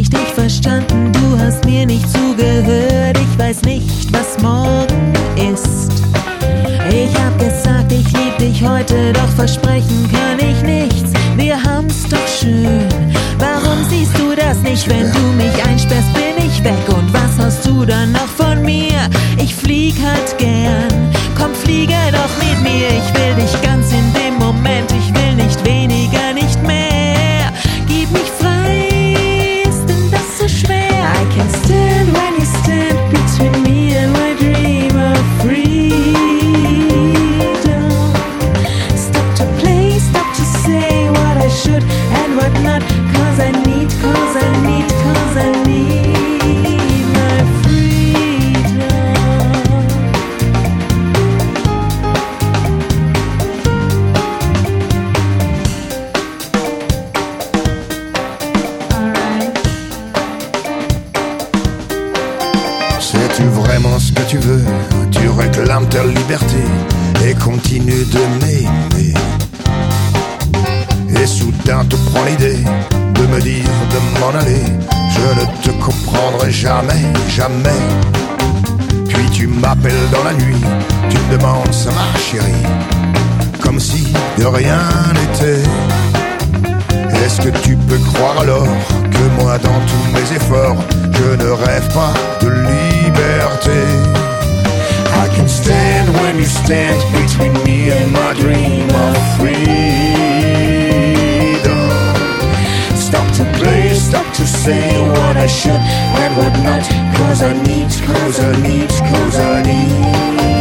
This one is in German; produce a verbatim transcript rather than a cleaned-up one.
richtig verstanden, du hast mir nicht zugehört. Ich weiß nicht, was morgen ist. Ich hab gesagt, ich lieb dich heute, doch versprechen kann ich nichts. Wir haben's doch schön. Warum siehst du das nicht? Wenn du mich einsperrst, bin ich weg. Und was hast du dann noch von mir? Ich flieg halt gern. Komm, fliege doch mit mir. Ich will dich ganz in dem Moment. Ich will nicht weniger, nicht mehr. Gib mich frei, ist denn das so schwer? I can't stand when you stand between me and my dream of freedom. Stop to play, stop to say what I should and what not. Cause I need, cause I need, cause I need my freedom. Alright. Sais-tu vraiment ce que tu veux? Tu réclames ta liberté et continues de m'aimer. Et soudain te prend l'idée de me dire de m'en aller. Je ne te comprendrai jamais, jamais. Puis tu m'appelles dans la nuit, tu me demandes ça va chérie, comme si de rien n'était. Est-ce que tu peux croire alors que moi dans tous mes efforts je ne rêve pas de liberté? I can stand when you stand between me and my dream of freedom. Stop to play, stop to say what I should and what not. Cause I need, cause I need, cause I need